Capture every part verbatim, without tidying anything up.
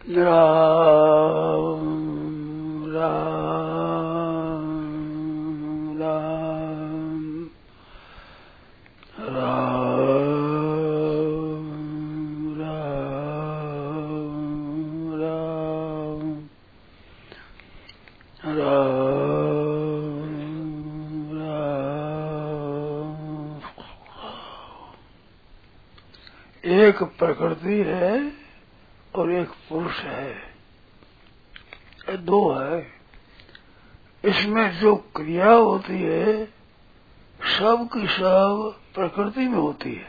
राम राम राम राम राम राम राम राम। एक प्रकृति है और एक पुरुष है, ये दो है। इसमें जो क्रिया होती है सब की सब प्रकृति में होती है,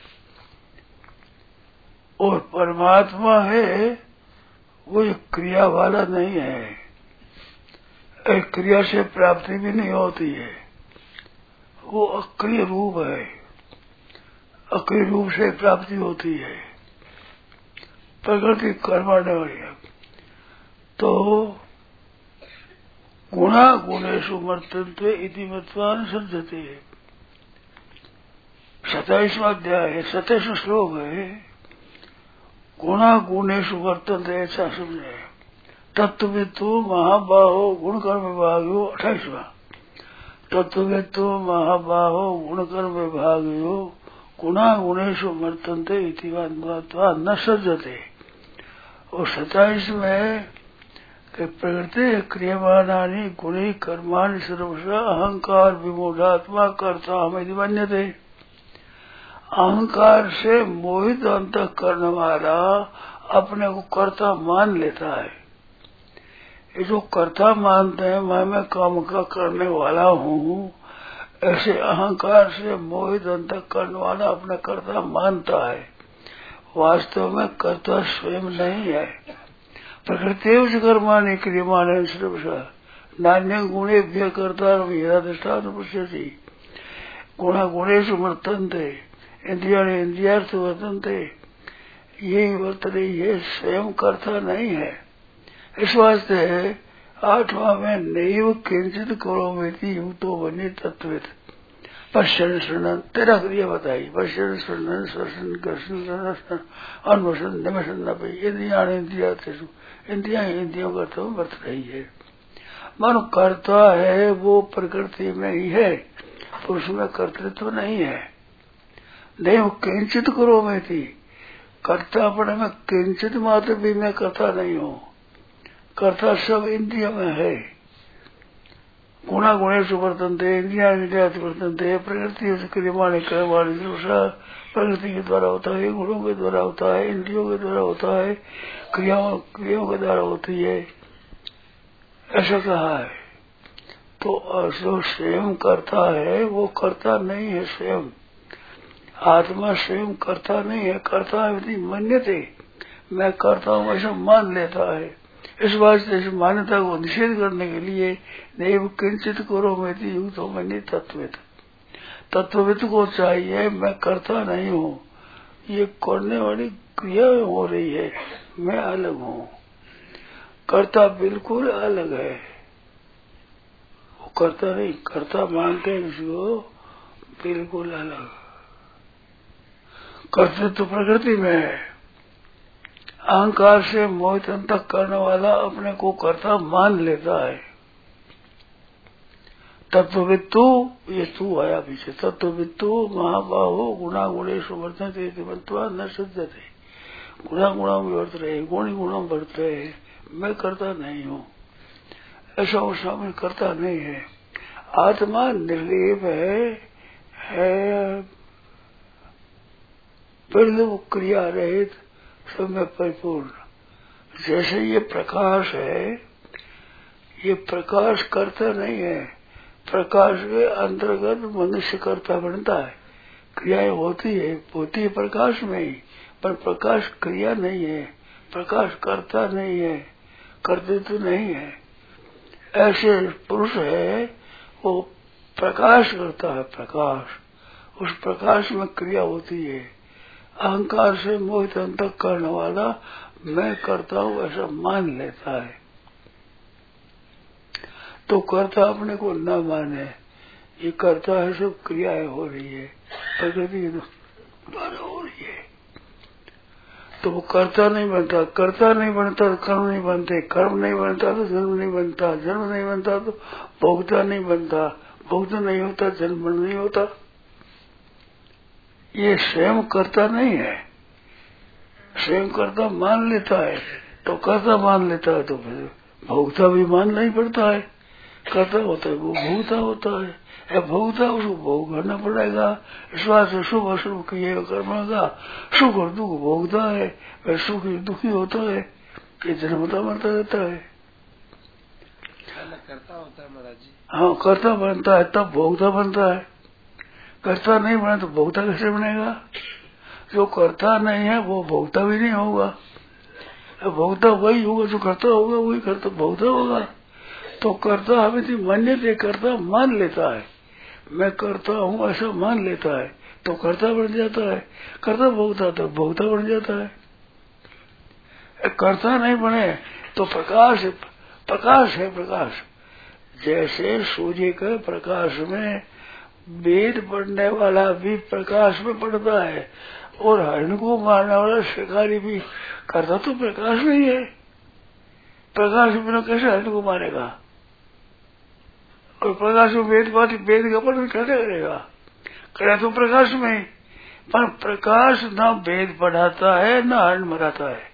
और परमात्मा है वो एक क्रिया वाला नहीं है, एक क्रिया से प्राप्ति भी नहीं होती है, वो अक्रिय रूप है, अक्रिय रूप से प्राप्ति होती है, प्रकृति कर्माने वाली है। तो गुणा गुणेषु वर्तन्ते इति मत्वा अनुसज्जते, सताईसवां अध्याय है, सताईसवां श्लोक है। गुणा गुणेषु वर्तन्ते ऐसा समझे। तत्ववित्तु महाबाहो गुण कर्म विभागो, अट्ठाईसवां। तत्ववित्तु महाबाहो गुण कर्म विभागो गुणा गुणेषु वर्तन्ते इति मत्वा न सज्जते। और सताईस में प्रकृति क्रियमाणानि गुणी कर्माणि सर्वशः अहंकार विमूढ़ात्मा कर्ता हमें मन्यते। अहंकार से मोहित अंतःकरण वाला अपने को कर्ता मान लेता है। ये जो कर्ता मानते हैं मैं मैं काम का करने वाला हूँ, ऐसे अहंकार से मोहित अंतःकरण वाला अपने कर्ता मानता है। वास्तव में कर्ता स्वयं नहीं है। प्रकृति कर्माणि क्रियमाणे सर्वशः नान्य गुणेभ्यः कर्ता यथादृष्टान्त पश्यति। गुणा गुणेषु वर्तन्ते इंद्रियाणि इंद्रियार्थ वर्तन्ते, ये वर्तते, ये स्वयं कर्ता नहीं है। इस वास्ते आठवां में नैव किंचित करोमीति युक्तो बनी तत्वित पश्यन शरणन, तेरह क्रिया बताई। पश्यन शरणन श्वसन कर्षण अन्वसन निमसन नपी इंद्रिया इंद्रियार्थेषु, इंद्रिया इंद्रियों का तो वर्त रही है। मन कर्ता है वो प्रकृति में ही है, पुरुष में कर्तृत्व नहीं है। नैव किंचित करोमीति, कर्तापण में किंचित मात्र भी मैं करता नहीं हूँ। कर्ता सब इंद्रियों में है। गुणा गुणेषु वर्तन्ते इंद्रिया इंद्रियार्थ वर्तन्ते, प्रकृति क्रियमाणे कर्माणि सर्वशः, प्रकृति के द्वारा होता है, गुणों के द्वारा होता है, इंद्रियों के द्वारा होता है, क्रियाओं क्रियाओं के द्वारा होती है, ऐसा कहा है। तो जो स्वयं करता है वो करता नहीं है। स्वयं आत्मा स्वयं करता नहीं है। करता है मन्यते, मैं करता हूँ ऐसा मान लेता है। इस वास्ते इस मान्यता को निषेध करने के लिए नैव किंचित करोमीति युक्तो मन्ये तत्ववित्, तत्ववित् को चाहिए मैं करता नहीं हूँ, ये करने वाली क्रिया हो रही है, मैं अलग हूँ। कर्ता बिल्कुल अलग है, वो करता नहीं, कर्ता मानते हैं उसको बिल्कुल अलग। कर्तृत्व तो प्रकृति में है। अहंकार से मोहित अंतः करने वाला अपने को कर्ता मान लेता है। तत्ववित्तु, ये तू आया पीछे, तत्ववित्तु महाबाहो गुणा गुणेषु वर्तन्ते इति मत्वा न सज्जते। गुणा गुणों में वर्त रहे, गुणी गुणों में वर्त रहे, मैं करता नहीं हूँ, ऐसा वो शामिल करता नहीं है। आत्मा निर्लेप है, है बिल्कुल क्रिया रहित, सब में परिपूर्ण। जैसे ये प्रकाश है, ये प्रकाश करता नहीं है, प्रकाश के अंतर्गत मनुष्य कर्ता बनता है। क्रियाएं होती है, होती है प्रकाश में ही, पर प्रकाश क्रिया नहीं है, प्रकाश करता नहीं है, कर्तृत्व तो नहीं है। ऐसे पुरुष है वो प्रकाश करता है, प्रकाश, उस प्रकाश में क्रिया होती है। अहंकार से मोहित अंतः करने वाला मैं करता हूँ ऐसा मान लेता है। तो कर्ता अपने को न माने, ये करता है सब क्रियाएं हो रही है, प्रकृति द्वारा हो रही है। तो वो कर्ता नहीं बनता, कर्ता नहीं बनता तो कर्म नहीं बनते, कर्म नहीं बनता तो जन्म नहीं बनता, जन्म नहीं बनता तो भोक्ता नहीं बनता, भोक्ता नहीं होता जन्म नहीं होता। ये स्वयं कर्ता नहीं है, स्वयं कर्ता मान लेता है तो कर्ता मान लेता है तो फिर भोक्ता भी मानना ही पड़ता है। कर्ता होता है वो भोक्ता होता है, या भोक्ता उसको भोग करना पड़ेगा। विश्वास शुभ अशुभ किए कर्म का सुख और दुख भोगता है, वह सुखी दुखी होता है, ये जन्मता मरता रहता है। करता होता है महाराज जी। हाँ कर्ता बनता है तब भोक्ता बनता है, कर्ता नहीं बना तो भोक्ता कैसे बनेगा? जो कर्ता नहीं है वो भोक्ता भी नहीं होगा, भोक्ता वही होगा जो कर्ता होगा, वही कर्ता भोक्ता होगा। तो कर्ता हमें मान्य दे, कर्ता मान लेता है, मैं करता हूँ ऐसा मान लेता है तो कर्ता बन जाता है, कर्ता भोक्ता तो भोक्ता बन जाता है। कर्ता नहीं बने तो प्रकाश प्रकाश है प्रकाश, जैसे सूर्य के प्रकाश में वेद पढ़ने वाला भी प्रकाश में पढ़ता है और हरण को मारने वाला शिकारी भी करता तो प्रकाश नहीं है। प्रकाश बिना कैसे हरण को मारेगा? और प्रकाश में वेद बात वेद का पढ़ कैसे करेगा? करे तो प्रकाश में, पर प्रकाश न वेद पढ़ाता है न हरण मराता है।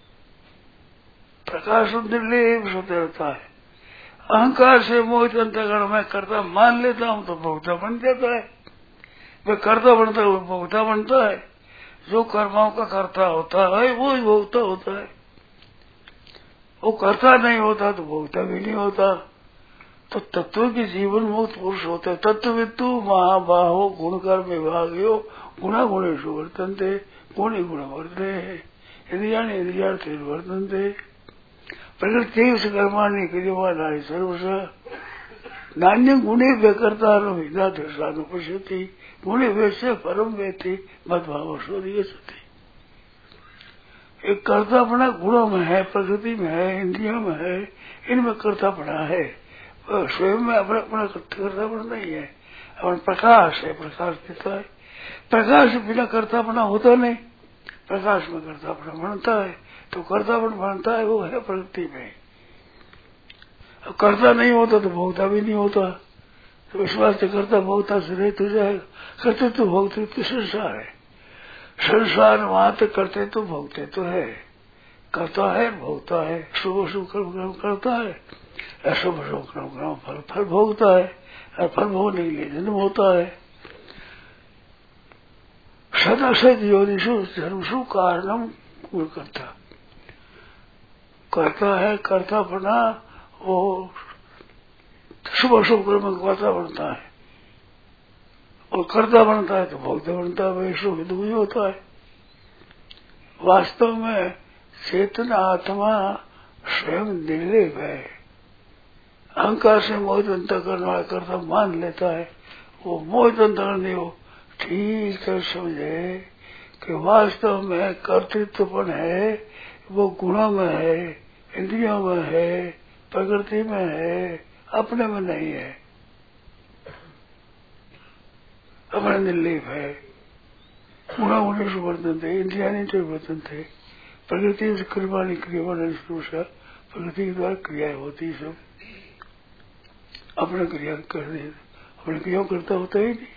प्रकाश निर्लेप होते रहता है। अहंकार से मोहित अंतःकरण में कर्ता मान लेता हूँ तो भोक्ता बन जाता है, वह कर्ता बनता है वो भोक्ता बनता है। जो कर्मों का कर्ता होता है वो ही भोक्ता होता है, वो कर्ता नहीं होता तो भोक्ता भी नहीं होता। तो तत्व के जीवन मुक्त पुरुष होते हैं। तत्ववित्तु महाबाहो गुणकर विभाग्यो गुणा गुणेषु वर्तन्ते गुणे गुण वर्ते इंद्रियाणि इंद्रियार्थे वर्तन्ते प्रकृति कर्माणि क्रियमाणानि सर्वश नान्य गुणे व्यकर्ता अनुपश्यति गुणे वैसे परम वेति मद्भाव शोधिय सती। एक कर्तापना गुणों में है, प्रकृति में है, इंद्रियों में है, इनमें कर्तापना है, स्वयं में अपना अपना कर्तापना नहीं है। अपन प्रकाश है, प्रकाश देता है, प्रकाश बिना कर्तापना होता नहीं, प्रकाश में कर्तापना बनता है तो कर्तापन बनता है वो है प्रकृति में। अब कर्ता नहीं होता तो भोक्ता भी नहीं होता, तो विश्वास से कर्ता भोक्ता से रहित हो जाएगा। करते तो भोगते तो संसार है, संसार वहां तक करते तो भोगते तो है, करता है भोगता है, शुभ शुभ कर्म कर्म करता है, अशुभ शुभ कर्म कर्म फल फल भोगता है, और फल भोगने के लिए जन्म होता है। सदा सद योनिषु धर्मसु कारणम करता करता है, कर्ता बना वो शुभ शुभ कर्म कर्ता बनता है, और कर्ता बनता है तो भोक्ता बनता है, वही सुख दुखी होता है। वास्तव में चेतन आत्मा स्वयं निर्लेप है, अहंकार से मोहित अंतःकरण वाला कर्ता मान लेता है, वो मोहित अंतःकरण नहीं हो ठीक से समझे कि वास्तव में कर्तृत्वपन है वो गुणों में है, इंद्रियों में है, प्रकृति में है, अपने में नहीं है, अपने निर्लेप है। गुणा गुणे से वर्तन थे, इंद्रिया नहीं वर्तन थे, प्रकृति से क्रियमाणी क्रियमाण प्रकृति के द्वारा क्रियाएं होती सब, अपने क्रिया कर दे, अपने क्रिया करता होता ही नहीं।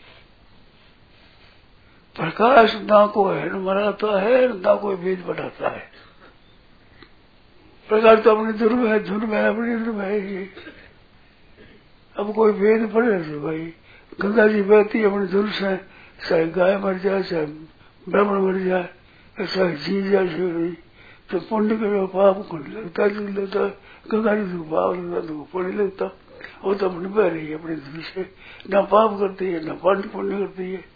प्रकाश ना को है मराता है ना कोई भेद बढ़ाता है, प्रकाश तो अपने धुन में है, धुन में अपनी धुन में है। अब कोई भेद पड़े तो भाई गंगा जी बहती अपनी धुन से, चाहे गाय मर जाए चाहे ब्राह्मण मर जाए, चाहे जी जाए शिवरी, तो पुण्य के पाप को लगता नहीं लगता, गंगा जी को पाप लगता तो पुण्य लगता, वो तो अपनी बह रही है अपनी धुन से, न पाप करती है न पुण्य पुण्य करती है,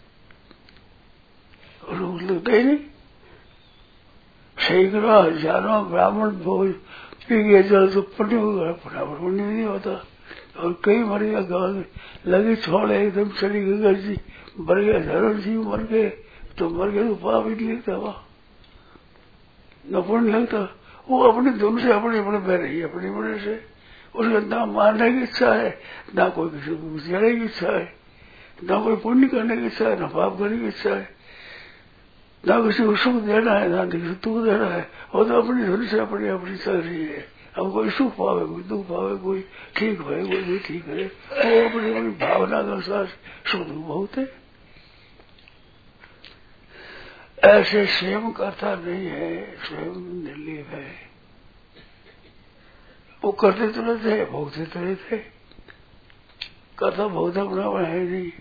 और लगता ही नहीं। सैकड़ों हजारों ब्राह्मण भोज पी गए जल तो पुण्य होगा, पुण्य नहीं होता। और कई मर गया गाँव लगे छोड़ एकदम चली गंगा जी, मर गए हजारों जीव मर गए, तो मर गए तो पाप ही नहीं लगता, वहाँ न पुण्य लगता। वो अपनी धुन से अपने अपने बह रही है, अपनी बड़े से, उसका ना मारने की इच्छा है, ना कोई किसी को गुजारने की इच्छा है, ना कोई पुण्य करने की इच्छा है, ना पाप करने की इच्छा है। ना किसी को सुख देना है ना किसी को दुख देना है, वो तो अपनी धुन से अपनी अपनी चल रही है। अब कोई सुख पावे कोई दुख पावे, कोई ठीक है कोई भी ठीक है, वो अपनी अपनी भावना के अनुसार सुख दुख बहुत है। ऐसे स्वयं करता नहीं है, स्वयं निर्लीप है। वो करते तो नहीं थे, भोगते तो नहीं थे, करता भोगता अपना है नहीं।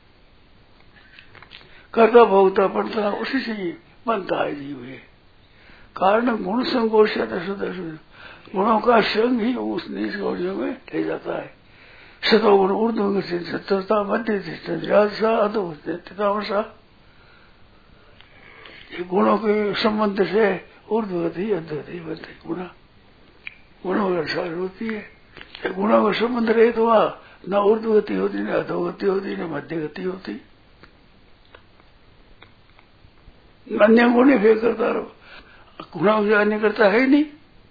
करता भोगता पड़ता उसी से ही बनता है जीव है। कारण गुण संकोच गुणों का संग ही उस नीच गौड़ियों में ले जाता है। सतोगुण ऊर्ध्व सत्ता मध्य तितामसा, गुणों के संबंध से ऊर्ध्वगति अधोगति बनते गुणा, गुणों के अनुसार होती है। गुणों का संबंध रहे तो वहां न ऊर्ध्वगति होती, न अधोगति होती, न मध्य गति होती। अन्य गुण फेर करता रहो, गुणों से अन्य करता है ही नहीं।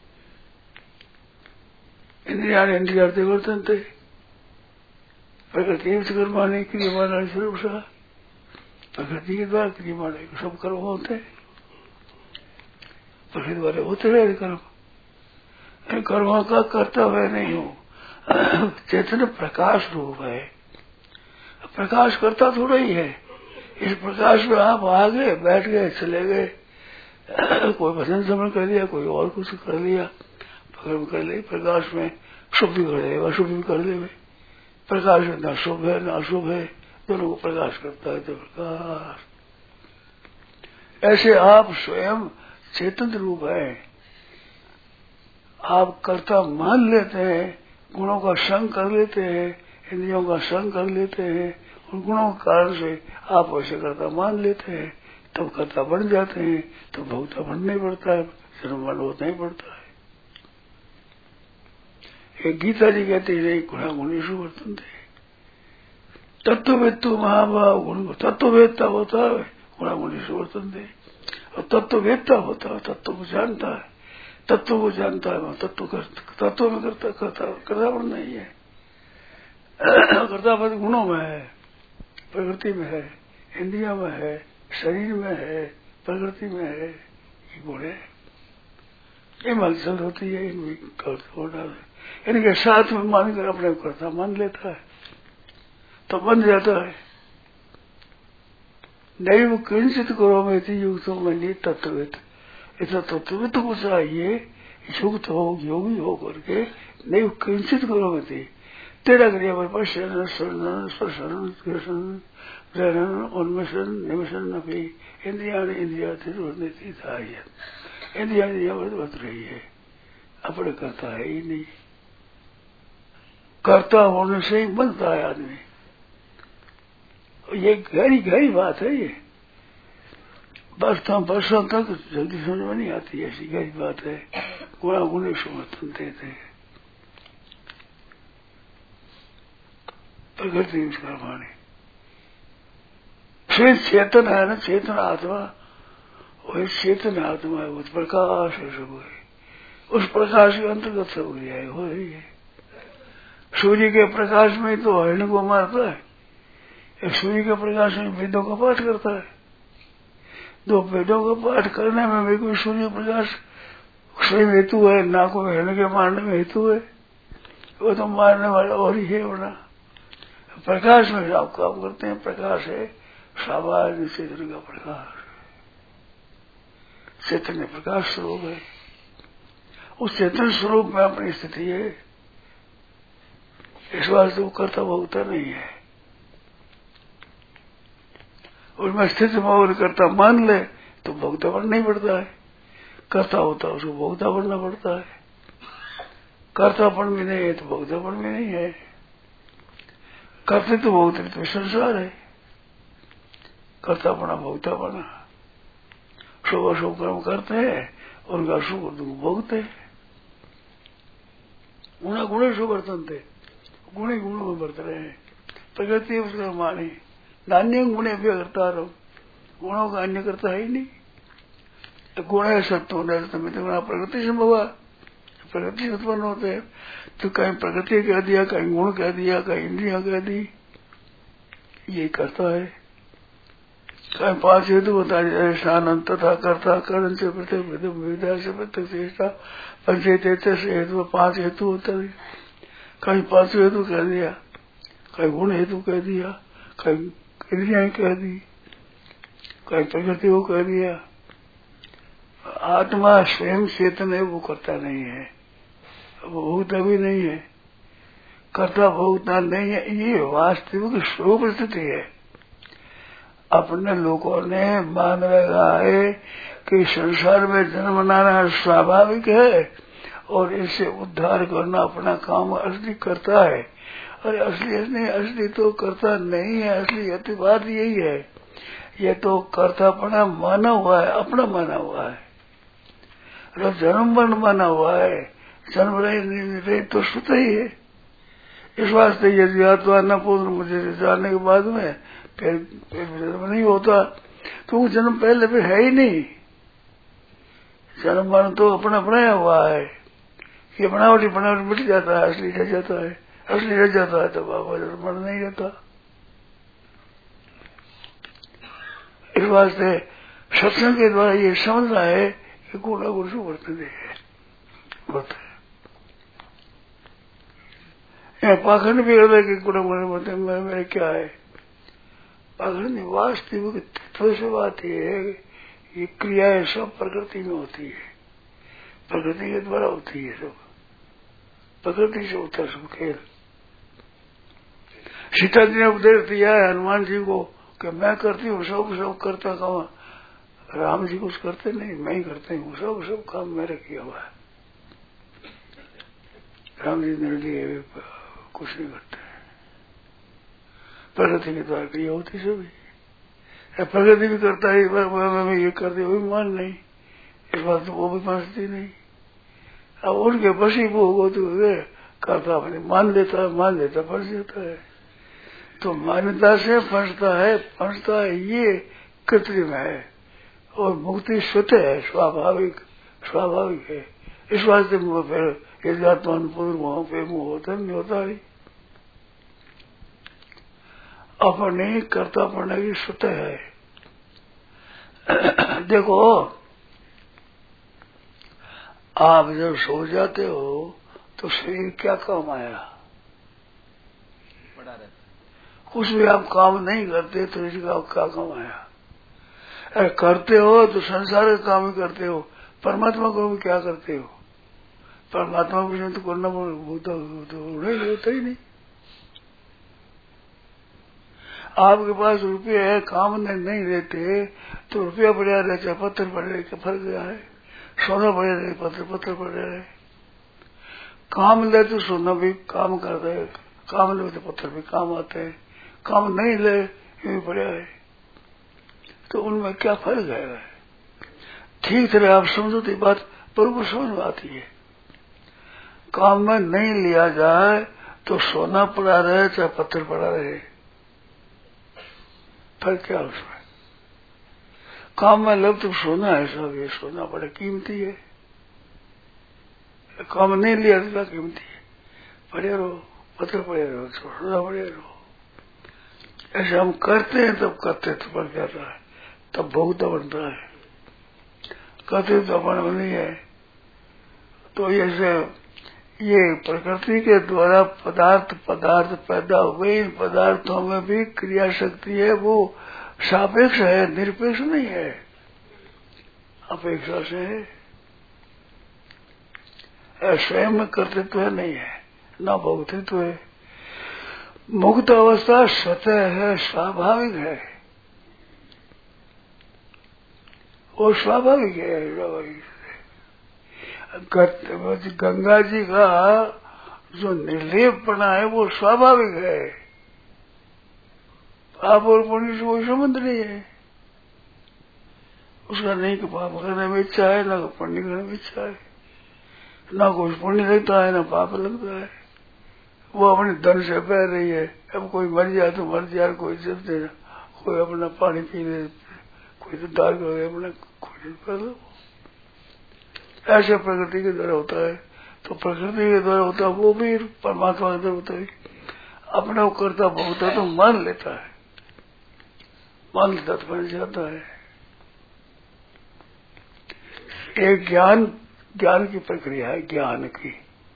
इंद्रिया इंद्रियार्थे वर्तन थे, प्रकृति कर्माने क्रियमाण स्वरूप सा, प्रकृति के द्वारा क्रियमाण सब कर्म होते हैं, प्रकृति वाले होते रहे कर्म। इन कर्मों का कर्तव्य नहीं हो। चैतन्य प्रकाश रूप है, प्रकाश करता थोड़ा ही है। इस प्रकाश में आप आ गए, बैठ गए, चले गए, कोई भजन श्रवण कर लिया, कोई और कुछ कर लिया, कर्म कर ले। प्रकाश में शुभ भी कर ले, अशुभ भी कर ले। प्रकाश में न शुभ है न अशुभ है, दोनों को प्रकाश करता है तो प्रकाश। ऐसे आप स्वयं चेतन रूप है। आप कर्ता मान लेते हैं, गुणों का संग कर लेते हैं, इंद्रियों का संग कर लेते हैं, उन गुणों के कारण से आप वैसे कर्ता मान लेते हैं, तब कर्ता बन जाते हैं, तो भोक्ता बनना ही पड़ता है, जन्म मरण होता ही पड़ता है। एक गीता जी कहते हैं गुणा गुणेशु वर्तन थे, तत्ववेत्तु महाभाव गुण तत्ववेत्ता होता है, गुणा गुणेशु वर्तन थे। और तत्ववेत्ता होता है, तत्व को जानता है, तत्व को जानता है, तत्व कर, तत्व में करता करता कर्तापन नहीं है। कर्तापन गुणों में है, प्रकृति में है, इंद्रिया में है, शरीर में है, प्रकृति में है, ये गुण है। ये मलचल होती है, इनमें कर्ता इनके साथ में मानकर अपने कर्ता मान लेता है, तो बन जाता है। दैव किंचित करो में थी युक्त मनी तत्वविद, इतना तत्वविद को चाहिए युक्त हो योगी हो करके नहीं किंचित करो में थी तेरा क्रिया पर शरण शरण स्पर्शन ग्रहण उन्मेषण निमिषण नपी इंद्रिया इंद्रिया थी चाहिए। इंद्रिया इंद्रिया बत रही है, अपने करता है ही नहीं। कर्ता होने से ही बनता है आदमी। ये गहरी गहरी बात है। ये वर्षों वर्षों तक जल्दी समझ में नहीं आती, ऐसी गहरी बात है। गुणा गुणे समर्थन देते प्रकृति कर्माणी फिर चेतन है ना, चेतन आत्मा वही चेतन आत्मा है, वो प्रकाश है सब है। उस प्रकाश के अंतर्गत सब क्रियाएं हो रही है। सूर्य के प्रकाश में तो हरण को मारता है, एक सूर्य के प्रकाश में वेदों का पाठ करता है। दो वेदों का पाठ करने में भी कोई सूर्य प्रकाश स्वयं हेतु है, ना कोई हरण के मारने में हेतु है। वो तो मारने वाला और ही है होना। प्रकाश में आप काम करते हैं, प्रकाश है सामान्य चेतन का प्रकाश। चैतन्य प्रकाश स्वरूप है, उस चेतन स्वरूप में अपनी स्थिति है। इस वास्ते वो कर्ता भोगता नहीं है, उसमें स्थिति में कर्ता मान ले तो भोगता बनना ही पड़ता है। कर्ता होता है उसको भोगता बनना पड़ता है। कर्तापन भी नहीं है तो भोगतापन भी नहीं है। करते तो भोगते तो संसार है, कर्ता बना भोगता बना। शुभ अशुभ कर्म करते हैं, उनका सुख दुख भोगते हैं। गुणा गुणे शुभ वर्तन थे, गुणे गुणों में बरत रहे हैं। प्रकृति उसका माने नान्य गुणे भी करता रहो, गुणों का अन्य करता है ही नहीं। तो गुण है सत्व में तो प्रकृति से हुआ, प्रकृति से उत्पन्न होते हैं। तो कहीं प्रकृति कह दिया, कहीं गुण कह दिया, कहीं इंद्रिया कह दी, ये करता है। कहीं पांच हेतु बता दिया, स्थान तथा कर्ता करण से पृथक विद्या से पृथक चेष्टा पंचेत से हेतु, पांच हेतु होता है। कहीं पांच हेतु कह दिया, कहीं गुण हेतु कह दिया, कहीं इंद्रियां कह दी, कहीं प्रकृति को कह दिया। आत्मा स्वयं चेतन है, वो करता नहीं है, वो भोगता भी नहीं है, कर्ता भोगता नहीं है। ये वास्तविक स्वरूप स्थिति है। अपने लोगों ने मान रखा है कि संसार में जन्म लाना स्वाभाविक है और इससे उद्धार करना अपना काम असली करता है। और असली असली असली तो करता नहीं है, असली यथी बात यही है। ये तो कर्तापना माना हुआ है, अपना माना हुआ है, तो जन्म मरण माना हुआ है। जन्म रहे तो सुता ही है। इस वास्ते यदि आत्मा न पूर्ण मुझे जानने के बाद में फिर जन्म नहीं होता, तो वो जन्म पहले भी है ही नहीं। जन्म मरण तो अपना बनाया हुआ है, ये बनावटी बनावटी मिट जाता है, असली रह जाता है, असली रह जाता है तो बाबा जन्म मरण नहीं रहता। इस वास्ते सत्संग के द्वारा ये समझना है कि गुण अगुण से वर्तन है, होता है। पाखंड भी हृदय के गुण गुण बोलते मेरे क्या है, पाखंड वास्तविक तत्व से बात ये है, ये क्रियाएं सब प्रकृति में होती है, प्रकृति के द्वारा होती है, सब प्रकृति से होता है सब खेल। सीता जी ने उपदेश दिया है हनुमान जी को कि मैं करती हूँ सब सब करता काम, राम जी कुछ करते नहीं, मैं ही करती हूँ सब सब काम मेरा किया हुआ है। राम जी मेरे लिए कुछ नहीं करते, प्रगति के द्वारा क्रिया होती सभी, प्रगति भी करता है, मैं ये करती वो भी मान नहीं, इस बात तो वो भी मानती नहीं। अब उनके बसी वो हो तो करता अपने मान लेता है, मान लेता फंस जाता है। तो मान्यता से फंसता है, फंसता है ये कृत्रिम है और मुक्ति स्वतः है, स्वाभाविक स्वाभाविक है। इस वास्ते फिर यदि आत्मानुपूर्ण वहां पे मुंह होता नहीं होता है, अपने कर्ता पड़ने की स्वतः है। देखो आप जब सो जाते हो तो शरीर क्या काम आया, पड़ा रहता, कुछ भी आप काम नहीं करते तो इसका क्या काम आया। अरे करते हो तो संसार का काम ही करते हो, परमात्मा को भी क्या करते हो, परमात्मा को तो करना होता नहीं होता ही नहीं। आपके पास रुपये है, काम नहीं रहते तो रुपया बढ़िया रहता, पत्थर पड़े रहे, फर्क गया है। सोना बढ़िया रहे, पत्थर पत्थर पड़े रहे। काम ले तो सोना भी काम करता है, काम ले तो पत्थर भी काम आते हैं, काम नहीं ले ये भी बढ़िया है। तो उनमें क्या फर्क है। ठीक तरह आप समझो तो बात बरूबर समझ में आती है। काम में नहीं लिया जाए तो सोना पड़ा रहे चाहे पत्थर पड़ा रहे, फर्क क्या उसमें। काम में लग तो सोना है सब, ये सोना बड़ा कीमती है, काम नहीं लिया तो क्या कीमती है, पड़े रहो, पत्थर पड़े रहो, सोना पड़े रहो। ऐसे हम करते हैं तब करते तो बढ़ जाता है, तब भोगता बनता है, करते तो अपन नहीं है। तो ऐसे ये प्रकृति के द्वारा पदार्थ पदार्थ पैदा हुए, इन पदार्थों में भी क्रिया शक्ति है, वो सापेक्ष है, निरपेक्ष नहीं है, अपेक्षा से है। स्वयं में कर्तृत्व है नहीं है, न भोक्तृत्व है। मुक्त अवस्था स्वतः है, स्वाभाविक है, वो स्वाभाविक है। स्वाभाविक गंगा जी का जो निर्लेपना है वो स्वाभाविक है, पाप और पुण्य से कोई संबंध नहीं है। उसका नहीं कि पाप करने में इच्छा है, न पुण्य करने में इच्छा है, न कुछ पुण्य लगता है न पाप लगता है। वो अपने धन से बह रही है। अब कोई मर जाए तो मर जाए, कोई इज्जत दे, कोई अपना पानी पी ले, कोई तो दाल कर अपना खोजन कर लो। ऐसे प्रकृति के द्वारा होता है। तो प्रकृति के द्वारा होता है वो भी परमात्मा के द्वारा होता है। अपना वो करता भोगता तो मान लेता है, मान तत्व बन जाता है। एक ज्ञान ज्ञान की प्रक्रिया है, ज्ञान की।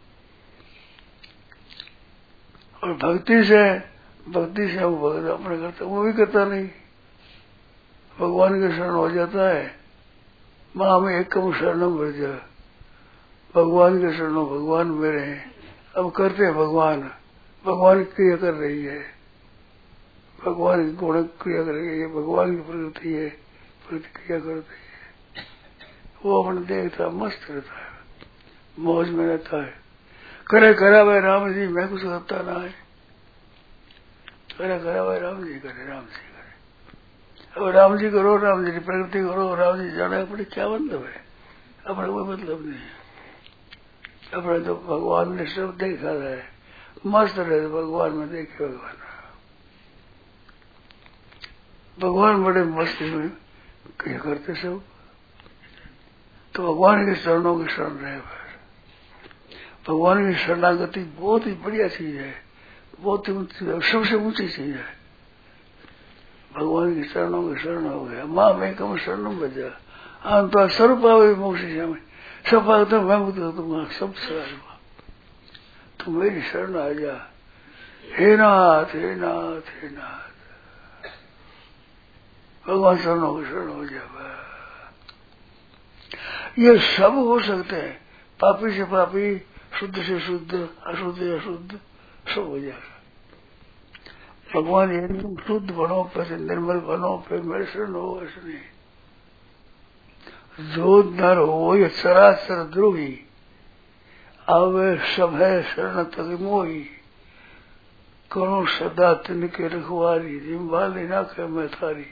और भक्ति से भक्ति से वो भक्त अपने करता, वो भी करता नहीं, भगवान के शरण हो जाता है। माँ में एकम शरणम भर जा, भगवान के शरण, भगवान मेरे हैं। अब करते भगवान, भगवान की क्रिया कर रही है, भगवान की गुण क्रिया कर रही है, भगवान की प्रकृति है, प्रतिक्रिया करती है। वो अपने देखता मस्त रहता है, मौज में रहता है। करे करा भाई राम जी, मैं कुछ करता ना है। करे करा भाई राम जी, करे राम जी करे। अब राम जी करो, राम जी की प्रकृति करो, राम जी जाना अपने क्या मतलब है? अपने कोई मतलब नहीं है। अपने तो भगवान ने सब देखा है, मस्त रहे भगवान में, देखे भगवान। भगवान बड़े मस्ती में क्या करते सब, तो भगवान के चरणों की शरण रहे। भगवान की शरणागति बहुत ही बढ़िया चीज है, बहुत ही ऊंची, सबसे ऊंची चीज है। भगवान के चरणों की शरण हो गया, माँ में कम शरणों बजा आम तो स्वरूप आवे मोक्षी में सब तो मैं तुम्हारा सब सराज, तू मेरी शरण आ जा। हे नाथ हे नाथ हे नाथ, भगवान शरणों की शरण हो जा। ये सब हो सकते हैं, पापी से पापी, शुद्ध से शुद्ध, अशुद्ध से अशुद्ध, सब हो जाएगा। भगवान ये नहीं शुद्ध बनो पे, निर्मल बनो पे मेरे शरण हो, ऐसा नहीं। जो नर हो ये सरासर द्रोही, आवे सब है शरण तक मोही, करो सदा तिनके रखवारी, जिम्बाली ना कह मैं थारी।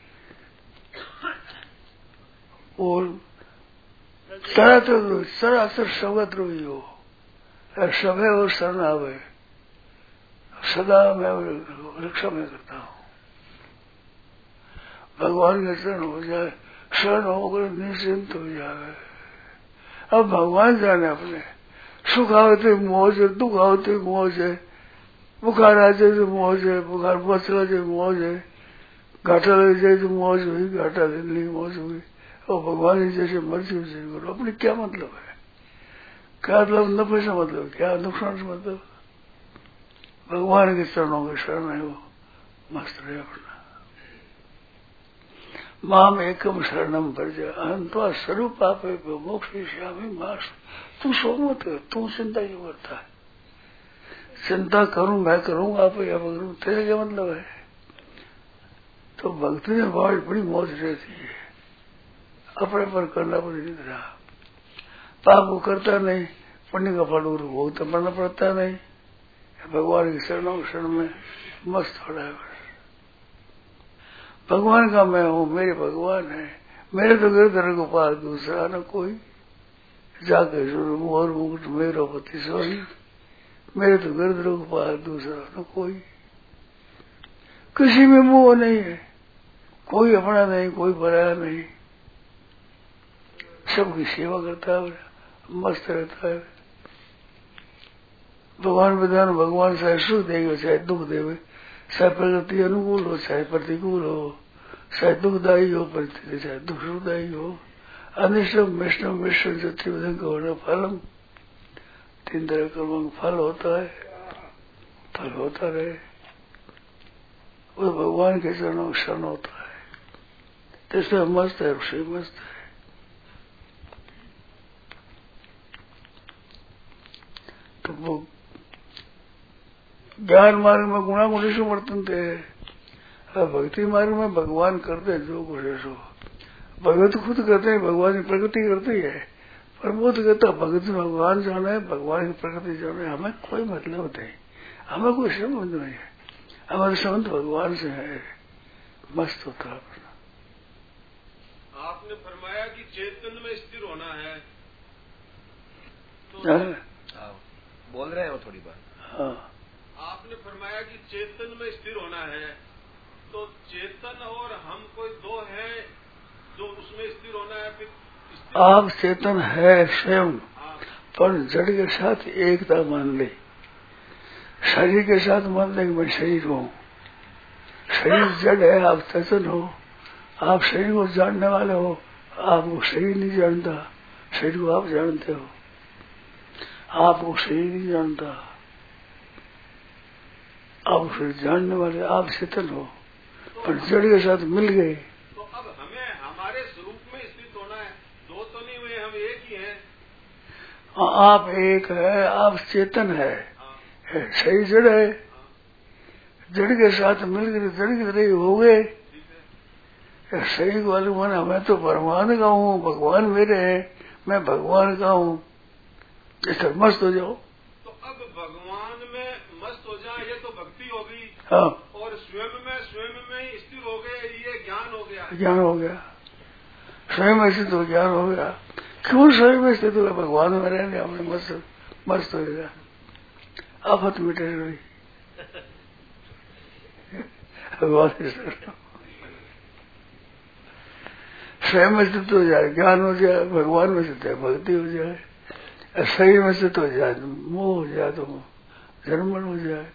और सरासर सरासर सवद्रोही हो, सब है और शरण आवे, सदा मैं रक्षा में करता हूँ। भगवान के शरण हो जाए, शरण होकर निश्चिंत हो जाए। अब भगवान जाने अपने, सुख आवते मौज है, दुख आवते मौज है, बुखार आ जाए तो मौज है, बुखार बहुत चला जाए मौज है, घाटा लग जाए तो मौज हुई, घाटा नहीं मौज हुई। और भगवान जैसे मर्जी उसे करो, अपने क्या मतलब है? क्या मतलब नफे से मतलब, क्या नुकसान से मतलब? भगवान के चरणों के शरण है, वो मस्त रहे अपना। माम एकम शरणम भरजा अहंत्वा स्वरूप आप मोक्ष श्यामी मास। तू सो मत, तू चिंता क्यों करता है? चिंता करूं मैं करूं आप या करूं, तेरे क्या मतलब है? तो भक्ति में बहुत बड़ी मौज रहती है, अपने पर करना पड़ेगी तरह। पाप को करता नहीं, पुण्य का फल भोगता पड़ना पड़ता नहीं। भगवान की शरणों शरण में मस्त हो रहा है। भगवान का मैं हूँ, मेरे भगवान है, मेरे तो गिरधर गोपाल दूसरा न कोई, जाके सुर मोर मुकुट मेरो पति सोई, मेरे तो गिरधर गोपाल दूसरा न कोई। किसी में मोह नहीं है, कोई अपना नहीं, कोई पराया नहीं, सबकी सेवा करता है, मस्त रहता है। भगवान विधान भगवान चाहे सुख देवे चाहे दुख देवे, चाहे प्रकृति अनुकूल हो चाहे प्रतिकूल हो, चाहे दुखदायी हो परिस्थिति चाहे दुख सुखदायी हो, अनिष्टम विष्णु विष्णु त्रिविधम का फलम, तीन तरह कर्मों का फल होता है, फल होता रहे, वो भगवान के चरणों का शरण होता है। जैसे मस्त है उसे मस्त है। तो वो ज्ञान मार्ग में गुणा गुणी से वर्तन थे, भक्ति मार्ग में भगवान करते जो कुछ है सो। भगवत खुद करते हैं, भगवान की प्रकृति करती है, पर वो तो कहता भगवत भगवान जाना है, भगवान की प्रकृति जाना है, हमें कोई मतलब नहीं, हमें कोई संबंध नहीं है, हमारे संबंध भगवान से है। मस्त होता है। आपने फरमाया कि चेतन में स्थिर होना है, तो हाँ, बोल रहे हो थोड़ी बार। हाँ, आपने फरमाया कि चेतन में स्थिर होना है, तो चेतन और हम कोई दो हैं जो उसमें स्थिर होना है? फिर आप चेतन है स्वयं, पर जड़ के साथ एकता मान ले, शरीर के साथ मान ले कि मैं शरीर हूँ, शरीर जड़ है, आप चेतन हो। आप शरीर को जानने वाले हो, आपको शरीर नहीं जानता, शरीर को आप जानते हो। आपको शरीर नहीं जानता, आप शरीर जानने वाले, आप चेतन हो, पर जड़ के साथ मिल गए। तो अब हमें हमारे स्वरूप में स्थित होना है, दो तो नहीं हुए, हम एक ही हैं। आप एक है, आप चेतन है, है शरीर जड़ है, जड़ के साथ मिलकर जड़ की तरह हो गए। शरीर को अलग माना, मैं तो परमात्मा का हूँ, भगवान मेरे हैं, मैं भगवान का हूँ, इस तरह मस्त हो जाओ। तो अब भगवान में मस्त हो जाए, ये तो भक्ति होगी। हाँ, और स्वयं में स्वयं में ही स्थिर हो गए, ये ज्ञान हो गया। ज्ञान हो गया, स्वयं में स्थित हो ज्ञान हो गया। क्यों स्वयं में स्थित हो? भगवान में रहने अपने मस्त मस्त हो गया, आफत मिटे रही भगवान स्वयं में स्थित हो जाए, ज्ञान हो जाए, भगवान में स्थित है, भक्ति हो जाए, शरीर में स्थित हो जाए, मोह हो जाए, तो जन्मन हो जाए।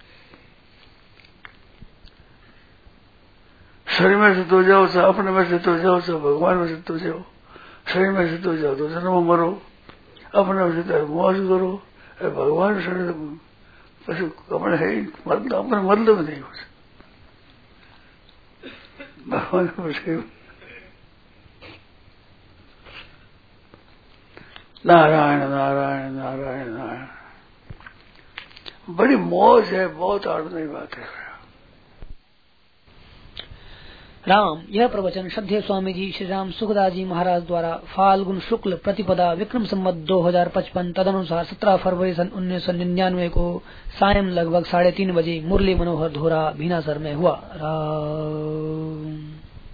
शरीर में स्थित हो जाओ तो अपने में स्थित हो जाओ तो भगवान में स्थित हो जाओ। शरीर में स्थित हो जाओ तो जन्म मरो, अपने में स्थित मौज करो, भगवान शरीर अपने है ही मतलब, अपने मतलब नहीं कुछ भगवान को। नारायण नारायण नारायण नारायण, बड़ी मौज है, बहुत आनंद की बात है। राम। यह प्रवचन श्रद्धेय स्वामी जी श्री राम सुखदास जी महाराज द्वारा फाल्गुन शुक्ल प्रतिपदा विक्रम संवत दो हजार पचपन तदनुसार सत्रह फरवरी सन उन्नीस सौ निन्यानवे को सायं लगभग साढ़े तीन बजे मुरली मनोहर धोरा भीनासर में हुआ। राम।